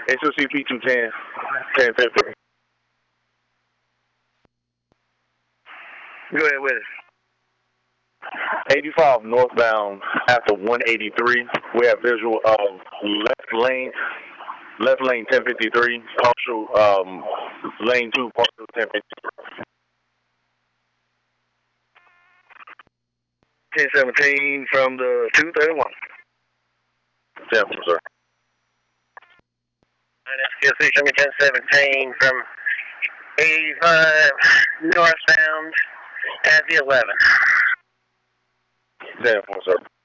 HOCP 210, 1050. Go ahead with it. 85 northbound after 183. We have visual of left lane 1053, partial lane 2, partial 1053. 1017 from the 231. Yeah, sir. And that's 1017 from 85 northbound at the 11. 10 sir.